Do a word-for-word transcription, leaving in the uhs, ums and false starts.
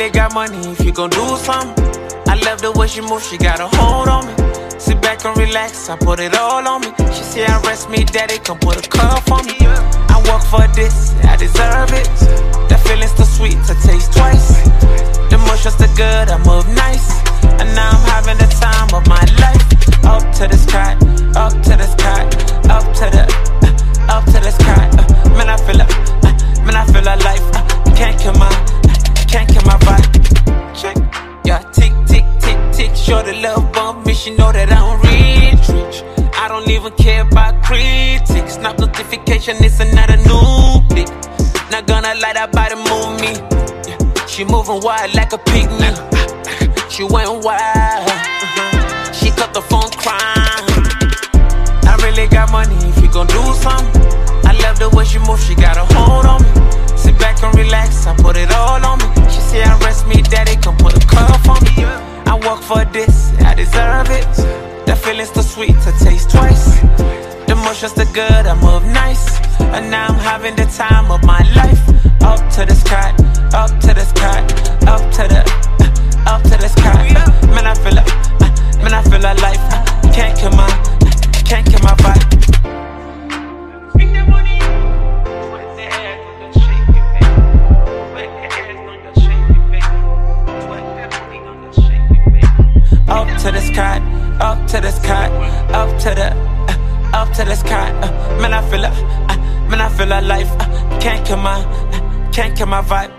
really got money if you gon' do something. I love the way she moves, she got a hold on me. Sit back and relax, I put it all on me. She say I rest me, daddy, come put a cup on me. I work for this, I deserve it. That feeling's too sweet to taste twice. The emotions too good, I move nice. And now I'm having the time of my life. Up to the sky, up to the sky, up to the, uh, up to the sky. Uh, man, I feel it, uh, man, I feel alive. Uh, can't kill my, uh, can't kill my vibe. Check, yeah, tick, tick, tick, tick. Sure the love bump me, she know that I'm rich, rich. I don't even care about critics. Snap notification, it's another new pic. Not gonna lie, that body move me. Yeah. She moving wild like a pygmy. She went wild. Uh-huh. She cut the phone crying. I really got money if you gon' do something. I love the way she moves, she got a hold on me. Sit back and relax, I put it all on me. She say I rest me, daddy, come put a cup on me. I work for this, I deserve it. That feeling's too sweet to taste twice. The emotions too good, I move nice. And now I'm having the time of my life. Up to the sky, up to the sky, up to the, uh, up to the sky. Uh, man, I feel it, uh, man, I feel alive. Uh, can't kill my, uh, can't kill my vibe. Up to the sky, up to the sky, up to the, uh, up to the sky. Uh, man, I feel it, uh, man, I feel alive. Uh, can't kill my, uh, can't kill my vibe.